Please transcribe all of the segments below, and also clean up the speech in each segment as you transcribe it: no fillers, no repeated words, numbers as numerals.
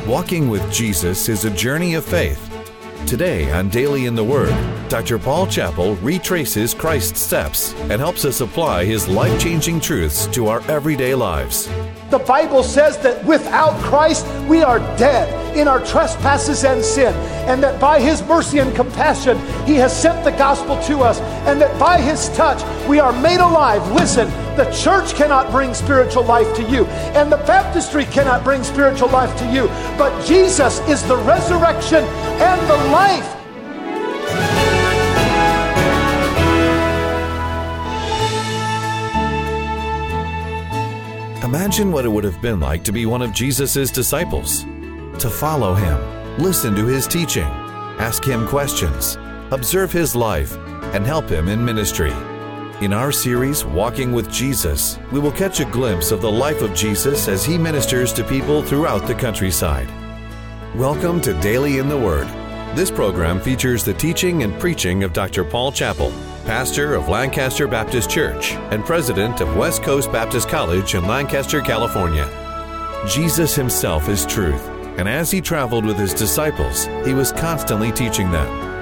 Walking with Jesus is a journey of faith. Today on Daily in the Word, Dr. Paul Chappell retraces Christ's steps and helps us apply his life-changing truths to our everyday lives. The Bible says that without Christ, we are dead in our trespasses and sin, and that by His mercy and compassion, He has sent the gospel to us, and that by His touch, we are made alive. Listen, the church cannot bring spiritual life to you, and the baptistry cannot bring spiritual life to you, but Jesus is the resurrection and the life. Imagine what it would have been like to be one of Jesus' disciples, to follow Him, listen to His teaching, ask Him questions, observe His life, and help Him in ministry. In our series, Walking with Jesus, we will catch a glimpse of the life of Jesus as He ministers to people throughout the countryside. Welcome to Daily in the Word. This program features the teaching and preaching of Dr. Paul Chappell, pastor of Lancaster Baptist Church and president of West Coast Baptist College in Lancaster, California. Jesus Himself is truth, and as He traveled with His disciples, He was constantly teaching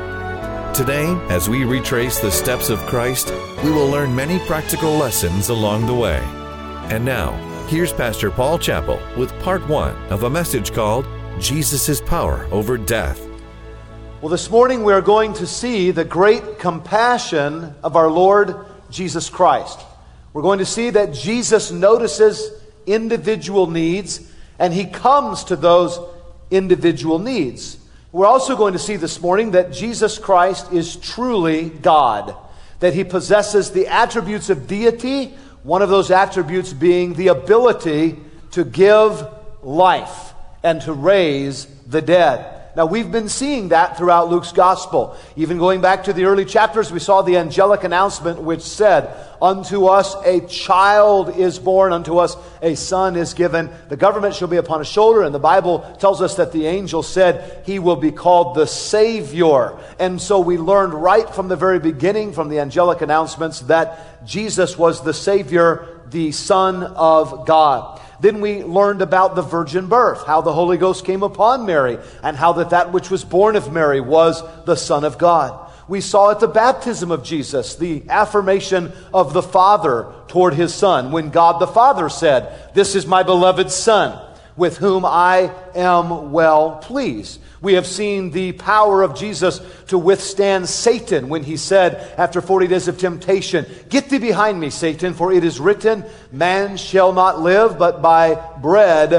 them. Today, as we retrace the steps of Christ, we will learn many practical lessons along the way. And now, here's Pastor Paul Chappell with part 1 of a message called Jesus' Power Over Death. Well, this morning we are going to see the great compassion of our Lord Jesus Christ. We're going to see that Jesus notices individual needs, and He comes to those individual needs. We're also going to see this morning that Jesus Christ is truly God, that He possesses the attributes of deity, one of those attributes being the ability to give life and to raise the dead. Now, we've been seeing that throughout Luke's gospel. Even going back to the early chapters, we saw the angelic announcement which said, "Unto us a child is born, unto us a son is given. The government shall be upon his shoulder." And the Bible tells us that the angel said, "He will be called the Savior." And so we learned right from the very beginning, from the angelic announcements, that Jesus was the Savior, the Son of God. Then we learned about the virgin birth, how the Holy Ghost came upon Mary, and how that which was born of Mary was the Son of God. We saw at the baptism of Jesus the affirmation of the Father toward His Son, when God the Father said, "This is my beloved Son, with whom I am well pleased." We have seen the power of Jesus to withstand Satan when He said, after 40 days of temptation, "Get thee behind me, Satan, for it is written, man shall not live by bread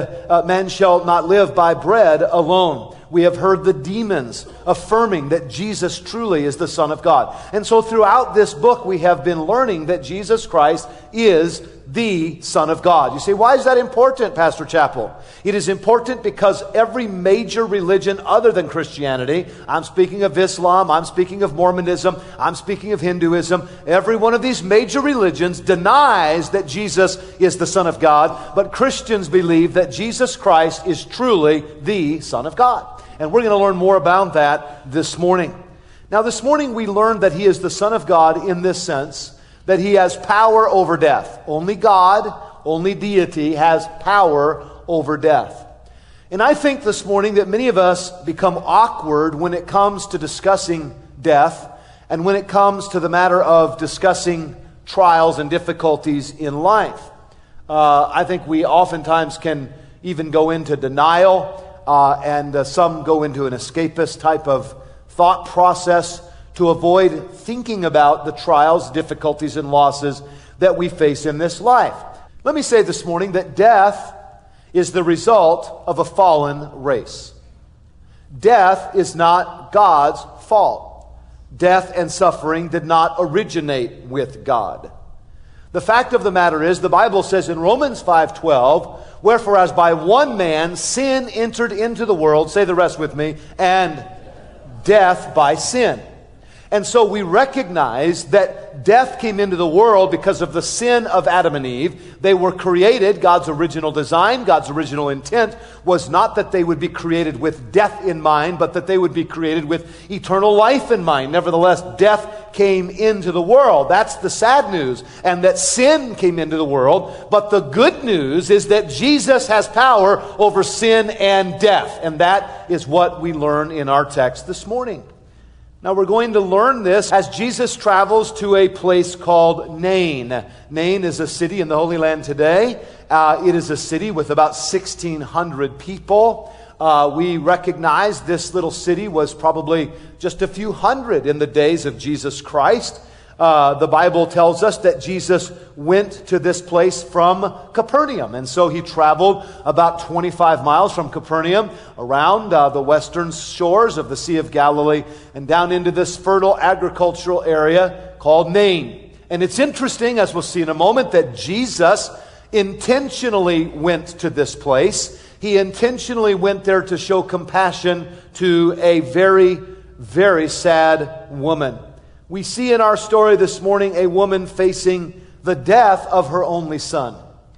alone." We have heard the demons affirming that Jesus truly is the Son of God. And so throughout this book, we have been learning that Jesus Christ is the Son of God. You say, why is that important, Pastor Chappell? It is important because every major religion other than Christianity, I'm speaking of Islam, I'm speaking of Mormonism, I'm speaking of Hinduism, every one of these major religions denies that Jesus is the Son of God, but Christians believe that Jesus Christ is truly the Son of God. And we're going to learn more about that this morning. Now, this morning we learned that He is the Son of God in this sense, that He has power over death. Only God, only deity has power over death. And I think this morning that many of us become awkward when it comes to discussing death and when it comes to the matter of discussing trials and difficulties in life. I think we oftentimes can even go into denial, and some go into an escapist type of thought process to avoid thinking about the trials, difficulties, and losses that we face in this life. Let me say this morning that death is the result of a fallen race. Death is not God's fault. Death and suffering did not originate with God. The fact of the matter is, the Bible says in Romans 5:12, "Wherefore as by one man sin entered into the world," say the rest with me, "and death by sin. And so we recognize that death came into the world because of the sin of Adam and Eve. They were created. God's original design, God's original intent was not that they would be created with death in mind, but that they would be created with eternal life in mind. Nevertheless, death came into the world. That's the sad news. And that sin came into the world. But the good news is that Jesus has power over sin and death. And that is what we learn in our text this morning. Now we're going to learn this as Jesus travels to a place called Nain. Nain is a city in the Holy Land today. It is a city with about 1,600 people. We recognize this little city was probably just a few hundred in the days of Jesus Christ. The Bible tells us that Jesus went to this place from Capernaum. And so he traveled about 25 miles from Capernaum around the western shores of the Sea of Galilee and down into this fertile agricultural area called Nain. And it's interesting, as we'll see in a moment, that Jesus intentionally went to this place. He intentionally went there to show compassion to a very, very sad woman. We see in our story this morning a woman facing the death of her only son.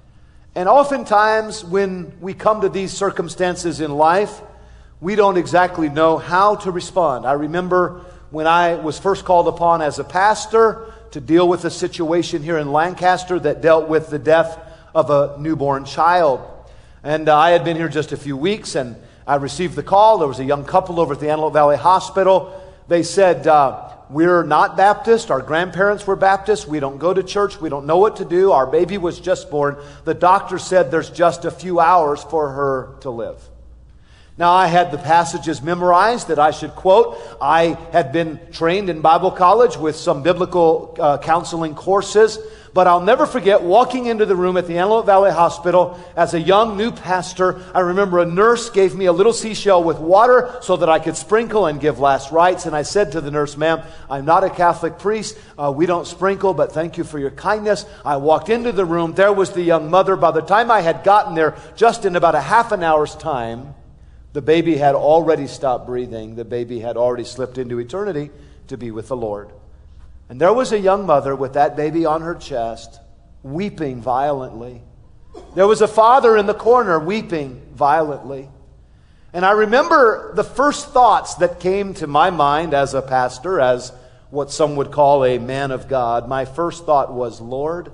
And oftentimes when we come to these circumstances in life, we don't exactly know how to respond. I remember when I was first called upon as a pastor to deal with a situation here in Lancaster that dealt with the death of a newborn child. And I had been here just a few weeks, and I received the call. There was a young couple over at the Antelope Valley Hospital. They said, we're not Baptist. Our grandparents were Baptist. We don't go to church. We don't know what to do. Our baby was just born. The doctor said there's just a few hours for her to live. Now, I had the passages memorized that I should quote. I had been trained in Bible college with some biblical counseling courses. But I'll never forget walking into the room at the Antelope Valley Hospital as a young new pastor. I remember a nurse gave me a little seashell with water so that I could sprinkle and give last rites. And I said to the nurse, "Ma'am, I'm not a Catholic priest. We don't sprinkle, but thank you for your kindness." I walked into the room. There was the young mother. By the time I had gotten there, just in about a half an hour's time, the baby had already stopped breathing. The baby had already slipped into eternity to be with the Lord. And there was a young mother with that baby on her chest, weeping violently. There was a father in the corner weeping violently. And I remember the first thoughts that came to my mind as a pastor, as what some would call a man of God. My first thought was, Lord,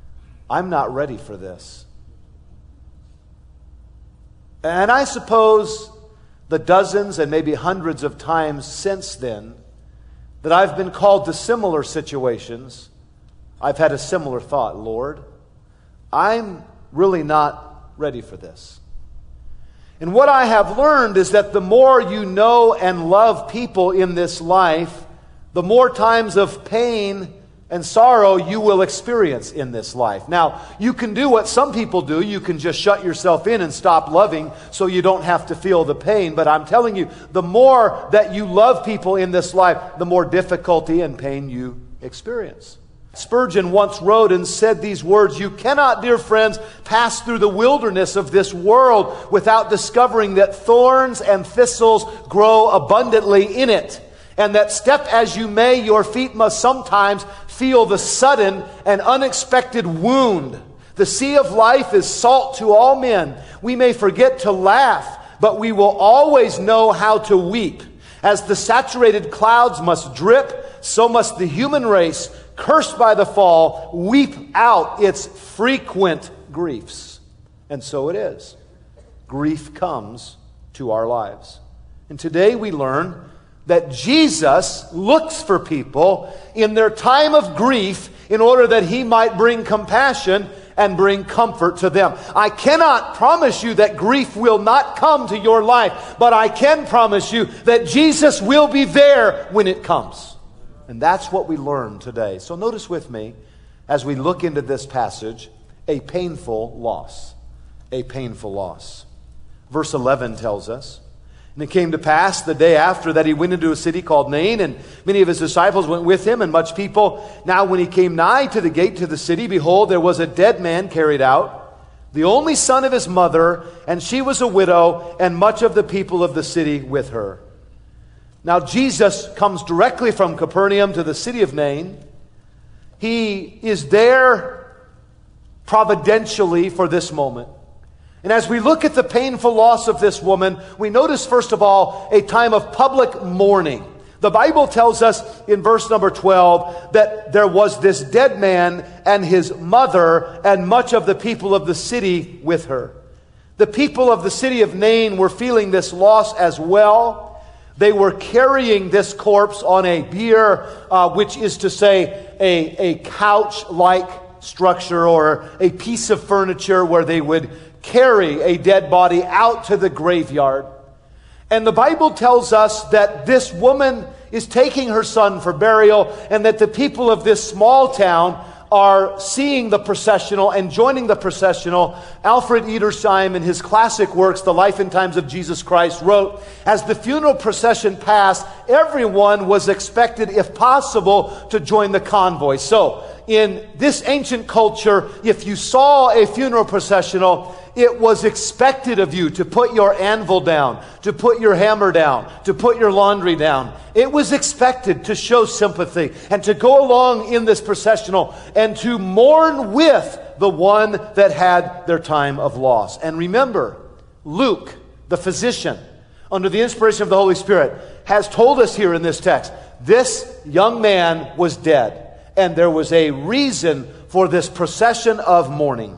I'm not ready for this. And I suppose the dozens and maybe hundreds of times since then that I've been called to similar situations, I've had a similar thought. Lord, I'm really not ready for this. And what I have learned is that the more you know and love people in this life, the more times of pain and sorrow you will experience in this life. Now, you can do what some people do. You can just shut yourself in and stop loving so you don't have to feel the pain. But I'm telling you, the more that you love people in this life, the more difficulty and pain you experience. Spurgeon once wrote and said these words, "You cannot, dear friends, pass through the wilderness of this world without discovering that thorns and thistles grow abundantly in it. And that step as you may, your feet must sometimes feel the sudden and unexpected wound. The sea of life is salt to all men. We may forget to laugh, but we will always know how to weep. As the saturated clouds must drip, so must the human race, cursed by the fall, weep out its frequent griefs." And so it is. Grief comes to our lives. And today we learn that Jesus looks for people in their time of grief in order that He might bring compassion and bring comfort to them. I cannot promise you that grief will not come to your life, but I can promise you that Jesus will be there when it comes. And that's what we learn today. So notice with me, as we look into this passage, a painful loss. A painful loss. Verse 11 tells us, "And it came to pass the day after that he went into a city called Nain, and many of his disciples went with him, and much people. Now when he came nigh to the gate to the city, behold, there was a dead man carried out, the only son of his mother, and she was a widow, and much of the people of the city with her." Now, Jesus comes directly from Capernaum to the city of Nain. He is there providentially for this moment. And as we look at the painful loss of this woman, we notice, first of all, a time of public mourning. The Bible tells us in verse number 12 that there was this dead man and his mother and much of the people of the city with her. The people of the city of Nain were feeling this loss as well. They were carrying this corpse on a bier, which is to say a couch-like structure or a piece of furniture where they would carry a dead body out to the graveyard. And the Bible tells us that this woman is taking her son for burial, and that the people of this small town are seeing the processional and joining the processional. Alfred Edersheim, in his classic works, The Life and Times of Jesus Christ, wrote, as the funeral procession passed, everyone was expected, if possible, to join the convoy. So, in this ancient culture, if you saw a funeral processional, it was expected of you to put your anvil down, to put your hammer down, to put your laundry down. It was expected to show sympathy and to go along in this processional and to mourn with the one that had their time of loss. And remember, Luke, the physician, under the inspiration of the Holy Spirit, has told us here in this text, this young man was dead. And there was a reason for this procession of mourning.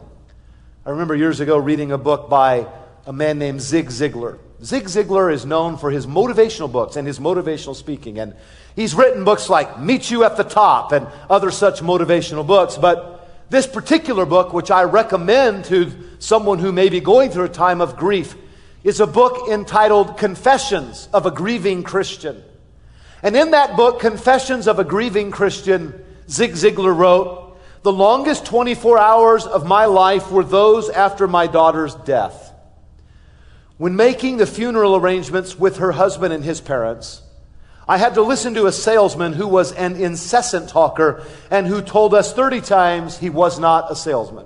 I remember years ago reading a book by a man named Zig Ziglar. Zig Ziglar is known for his motivational books and his motivational speaking. And he's written books like Meet You at the Top and other such motivational books. But this particular book, which I recommend to someone who may be going through a time of grief, is a book entitled Confessions of a Grieving Christian. And in that book, Confessions of a Grieving Christian, Zig Ziglar wrote, the longest 24 hours of my life were those after my daughter's death. When making the funeral arrangements with her husband and his parents, I had to listen to a salesman who was an incessant talker and who told us 30 times he was not a salesman.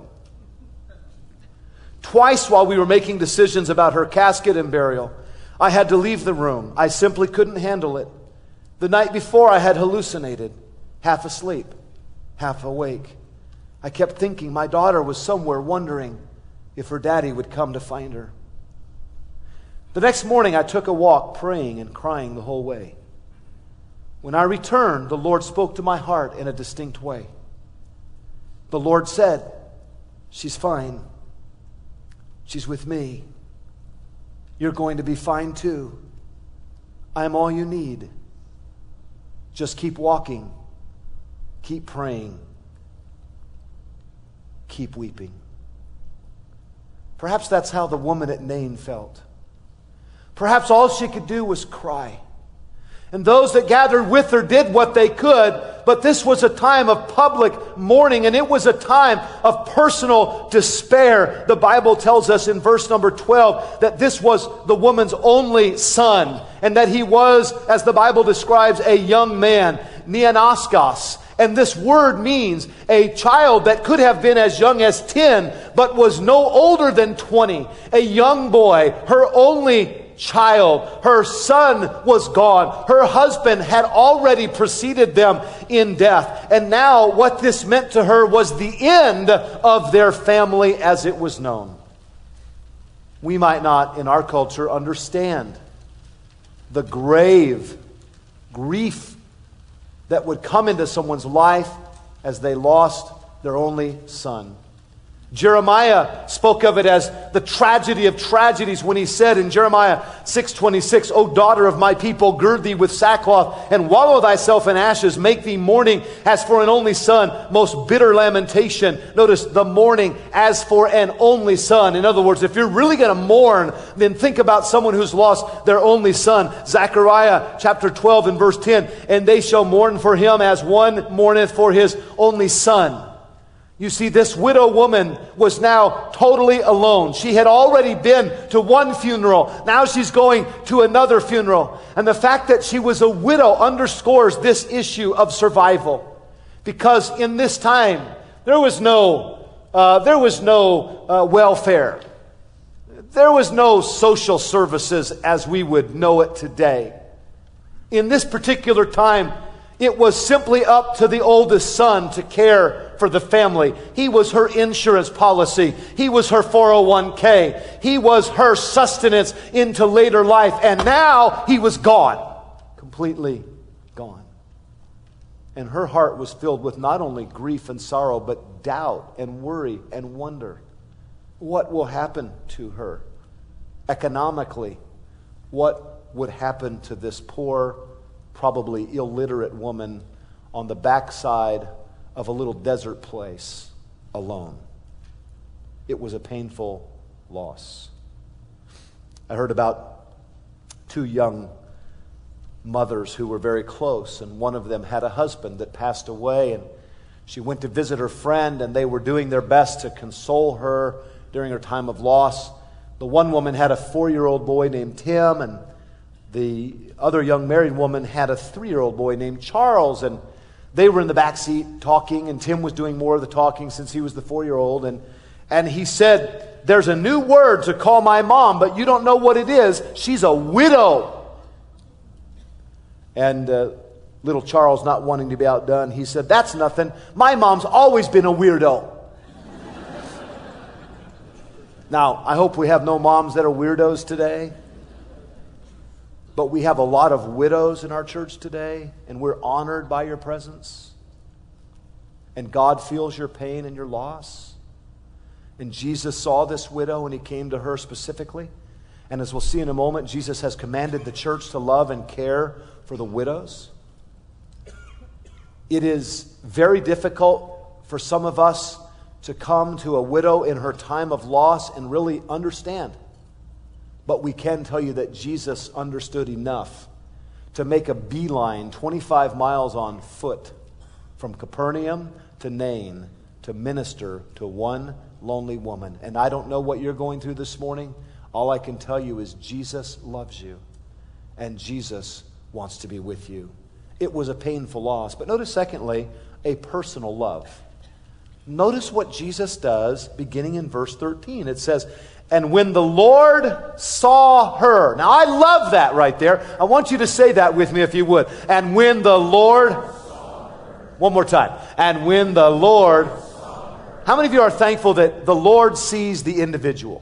Twice while we were making decisions about her casket and burial, I had to leave the room. I simply couldn't handle it. The night before, I had hallucinated, half asleep, half awake. I kept thinking my daughter was somewhere wondering if her daddy would come to find her. The next morning, I took a walk praying and crying the whole way. When I returned, the Lord spoke to my heart in a distinct way. The Lord said, she's fine. She's with me. You're going to be fine too. I'm all you need. Just keep walking. Keep praying. Keep weeping. Perhaps that's how the woman at Nain felt. Perhaps all she could do was cry. And those that gathered with her did what they could, but this was a time of public mourning, and it was a time of personal despair. The Bible tells us in verse number 12 that this was the woman's only son, and that he was, as the Bible describes, a young man, neonaskos. And this word means a child that could have been as young as 10, but was no older than 20. A young boy, her only child. Her son was gone. Her husband had already preceded them in death. And now what this meant to her was the end of their family as it was known. We might not, in our culture, understand the grave grief that would come into someone's life as they lost their only son. Jeremiah spoke of it as the tragedy of tragedies when he said in Jeremiah 6:26, O daughter of my people, gird thee with sackcloth and wallow thyself in ashes. Make thee mourning as for an only son, most bitter lamentation. Notice the mourning as for an only son. In other words, if you're really going to mourn, then think about someone who's lost their only son. Zechariah chapter 12 and verse 10, and they shall mourn for him as one mourneth for his only son. You see, this widow woman was now totally alone. She had already been to one funeral. Now she's going to another funeral. And the fact that she was a widow underscores this issue of survival. Because in this time, there was no welfare. There was no social services as we would know it today. In this particular time, it was simply up to the oldest son to care for the family. He was her insurance policy. He was her 401k. He was her sustenance into later life. And now he was gone. Completely gone. And her heart was filled with not only grief and sorrow, but doubt and worry and wonder. What will happen to her? Economically, what would happen to this poor, probably illiterate woman on the backside of a little desert place alone? It was a painful loss. I heard about two young mothers who were very close, and one of them had a husband that passed away, and she went to visit her friend, and they were doing their best to console her during her time of loss. The one woman had a 4-year-old boy named Tim, and the other young married woman had a 3-year-old boy named Charles, and they were in the back seat talking, and Tim was doing more of the talking since he was the 4-year-old, and he said, "There's a new word to call my mom, but you don't know what it is. She's a widow." And little Charles, not wanting to be outdone, he said, "That's nothing. My mom's always been a weirdo." Now, I hope we have no moms that are weirdos today. But we have a lot of widows in our church today, and we're honored by your presence. And God feels your pain and your loss. And Jesus saw this widow, and he came to her specifically. And as we'll see in a moment, Jesus has commanded the church to love and care for the widows. It is very difficult for some of us to come to a widow in her time of loss and really understand. But we can tell you that Jesus understood enough to make a beeline 25 miles on foot from Capernaum to Nain to minister to one lonely woman. And I don't know what you're going through this morning. All I can tell you is Jesus loves you, and Jesus wants to be with you. It was a painful loss. But notice, secondly, a personal love. Notice what Jesus does beginning in verse 13. It says, "And when the Lord saw her." Now, I love that right there. I want you to say that with me if you would. And when the Lord saw her. One more time. And when the Lord saw her. How many of you are thankful that the Lord sees the individual?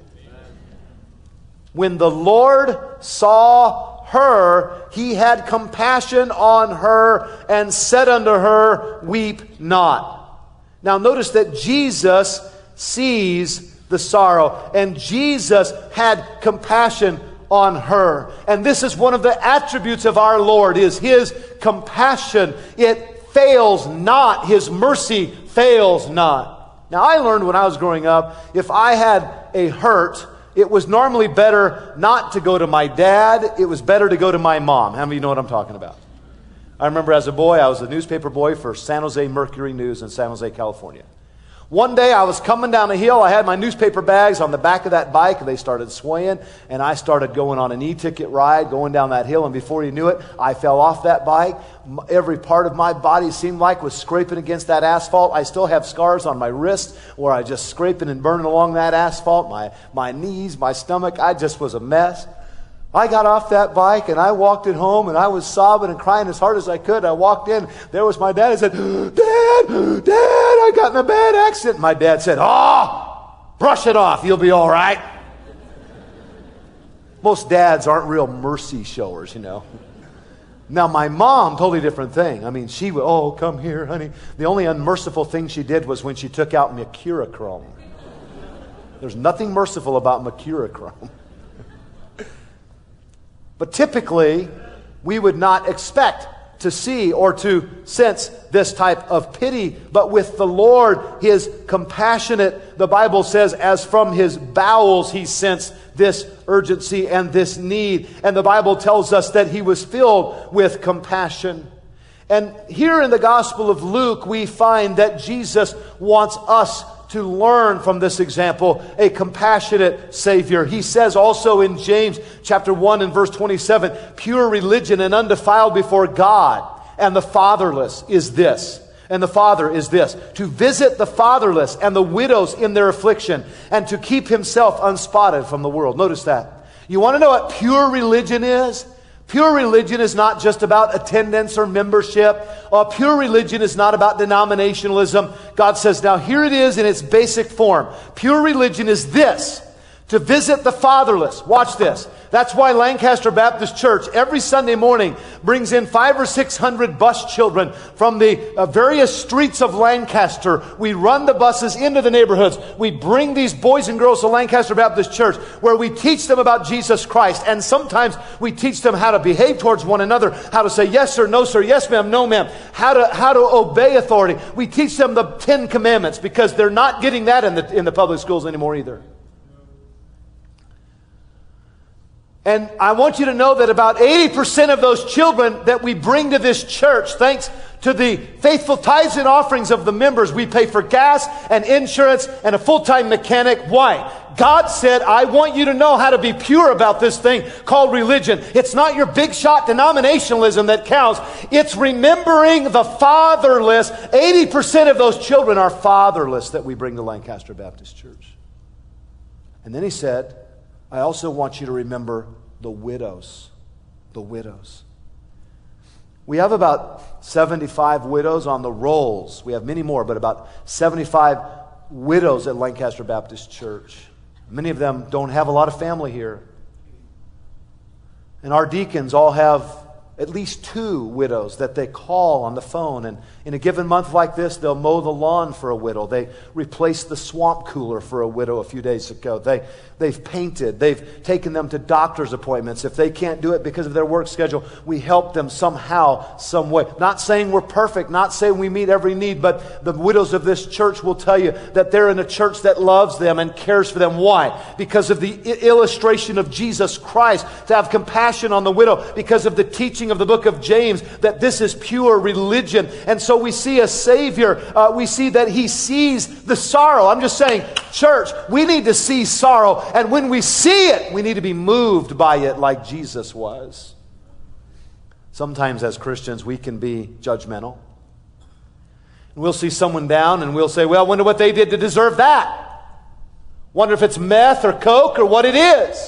When the Lord saw her, he had compassion on her and said unto her, "Weep not." Now notice that Jesus sees the sorrow, and Jesus had compassion on her. And this is one of the attributes of our Lord, is his compassion. It fails not. His mercy fails not. Now, I learned when I was growing up, if I had a hurt, it was normally better not to go to my dad. It was better to go to my mom. How many of you know what I'm talking about? I remember as a boy, I was a newspaper boy for San Jose Mercury News in San Jose, California. One day I was coming down a hill. I had my newspaper bags on the back of that bike, and they started swaying, and I started going on an e-ticket ride going down that hill, and before you knew it, I fell off that bike. Every part of my body seemed like was scraping against that asphalt. I still have scars on my wrist where I just scraping and burning along that asphalt, my knees, my stomach. I just was a mess. I got off that bike and I walked it home, and I was sobbing and crying as hard as I could. I walked in. There was my dad. I said, Dad, I got in a bad accident. My dad said, brush it off. You'll be all right. Most dads aren't real mercy showers, you know. Now, my mom, totally different thing. I mean, she would, come here, honey. The only unmerciful thing she did was when she took out mercurochrome. There's nothing merciful about mercurochrome. But typically, we would not expect to see or to sense this type of pity. But with the Lord, he is compassionate. The Bible says, as from his bowels he sensed this urgency and this need. And the Bible tells us that he was filled with compassion. And here in the Gospel of Luke, we find that Jesus wants us to learn from this example, a compassionate Savior. He says also in James chapter 1 and verse 27, pure religion and undefiled before God and the fatherless is this. And the Father is this, to visit the fatherless and the widows in their affliction, and to keep himself unspotted from the world. Notice that. You want to know what pure religion is? Pure religion is not just about attendance or membership. Pure religion is not about denominationalism. God says, now here it is in its basic form. Pure religion is this: to visit the fatherless. Watch this. That's why Lancaster Baptist Church every Sunday morning brings in 500 or 600 bus children from the various streets of Lancaster. We run the buses into the neighborhoods. We bring these boys and girls to Lancaster Baptist Church, where we teach them about Jesus Christ. And sometimes we teach them how to behave towards one another, how to say yes sir, no sir, yes ma'am, no ma'am, how to obey authority. We teach them the 10 Commandments, because they're not getting that in the public schools anymore either. And I want you to know that about 80% of those children that we bring to this church, thanks to the faithful tithes and offerings of the members, we pay for gas and insurance and a full-time mechanic. Why? God said, I want you to know how to be pure about this thing called religion. It's not your big shot denominationalism that counts. It's remembering the fatherless. 80% of those children are fatherless that we bring to Lancaster Baptist Church. And then he said, I also want you to remember the widows. The widows. We have about 75 widows on the rolls. We have many more, but about 75 widows at Lancaster Baptist Church. Many of them don't have a lot of family here. And our deacons all have at least 2 widows that they call on the phone. And in a given month like this, they'll mow the lawn for a widow. They replaced the swamp cooler for a widow a few days ago. They've painted. They've taken them to doctor's appointments. If they can't do it because of their work schedule, we help them somehow, some way. Not saying we're perfect, not saying we meet every need, but the widows of this church will tell you that they're in a church that loves them and cares for them. Why? Because of the illustration of Jesus Christ, to have compassion on the widow, because of the teaching of the book of James, that this is pure religion. And so we see a Savior. We see that He sees the sorrow. I'm just saying, church, we need to see sorrow. And when we see it, we need to be moved by it like Jesus was. Sometimes as Christians, we can be judgmental. We'll see someone down and we'll say, well, I wonder what they did to deserve that. Wonder if it's meth or coke or what it is.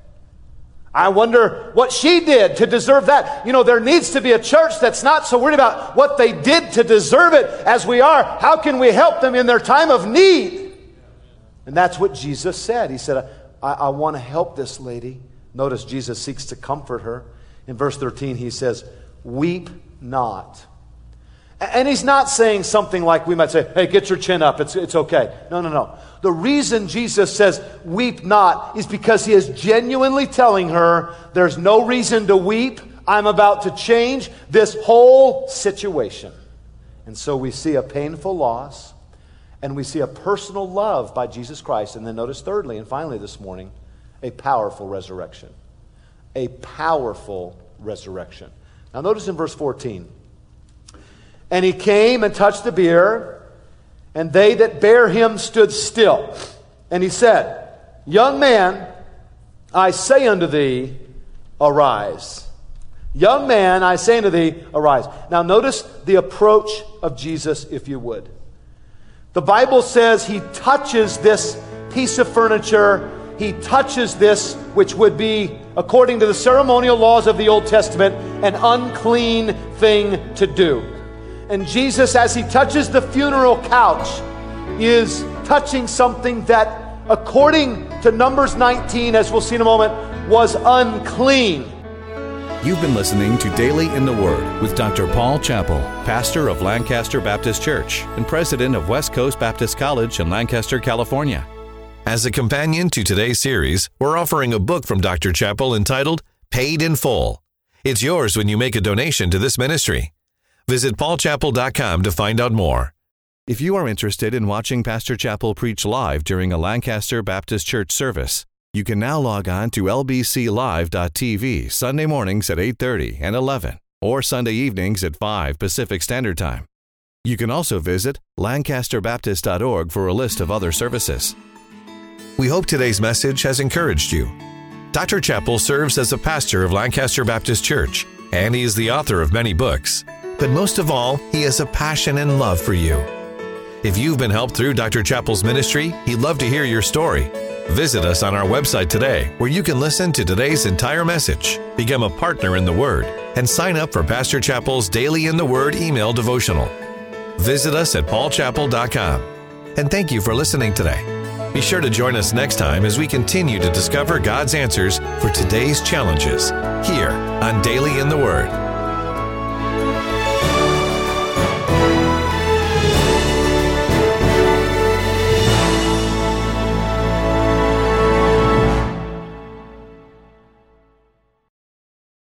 I wonder what she did to deserve that. You know, there needs to be a church that's not so worried about what they did to deserve it as we are. How can we help them in their time of need? And that's what Jesus said. He said, I want to help this lady. Notice Jesus seeks to comfort her. In verse 13, he says, weep not. And he's not saying something like we might say, hey, get your chin up, it's okay. No. The reason Jesus says, weep not, is because he is genuinely telling her, there's no reason to weep. I'm about to change this whole situation. And so we see a painful loss, and we see a personal love by Jesus Christ. And then notice thirdly, and finally this morning, a powerful resurrection. A powerful resurrection. Now notice in verse 14, and he came and touched the bier, and they that bare him stood still. And he said, young man, I say unto thee, arise. Young man, I say unto thee, arise. Now notice the approach of Jesus, if you would. The Bible says he touches this piece of furniture. He touches this, which would be, according to the ceremonial laws of the Old Testament, an unclean thing to do. And Jesus, as he touches the funeral couch, is touching something that, according to Numbers 19, as we'll see in a moment, was unclean. You've been listening to Daily in the Word with Dr. Paul Chappell, pastor of Lancaster Baptist Church and president of West Coast Baptist College in Lancaster, California. As a companion to today's series, we're offering a book from Dr. Chappell entitled Paid in Full. It's yours when you make a donation to this ministry. Visit paulchappell.com to find out more. If you are interested in watching Pastor Chappell preach live during a Lancaster Baptist Church service, you can now log on to lbclive.tv Sunday mornings at 8:30 and 11, or Sunday evenings at 5 Pacific Standard Time. You can also visit lancasterbaptist.org for a list of other services. We hope today's message has encouraged you. Dr. Chappell serves as a pastor of Lancaster Baptist Church, and he is the author of many books. But most of all, he has a passion and love for you. If you've been helped through Dr. Chappell's ministry, he'd love to hear your story. Visit us on our website today, where you can listen to today's entire message, become a partner in the Word, and sign up for Pastor Chappell's Daily in the Word email devotional. Visit us at paulchappell.com. And thank you for listening today. Be sure to join us next time as we continue to discover God's answers for today's challenges here on Daily in the Word.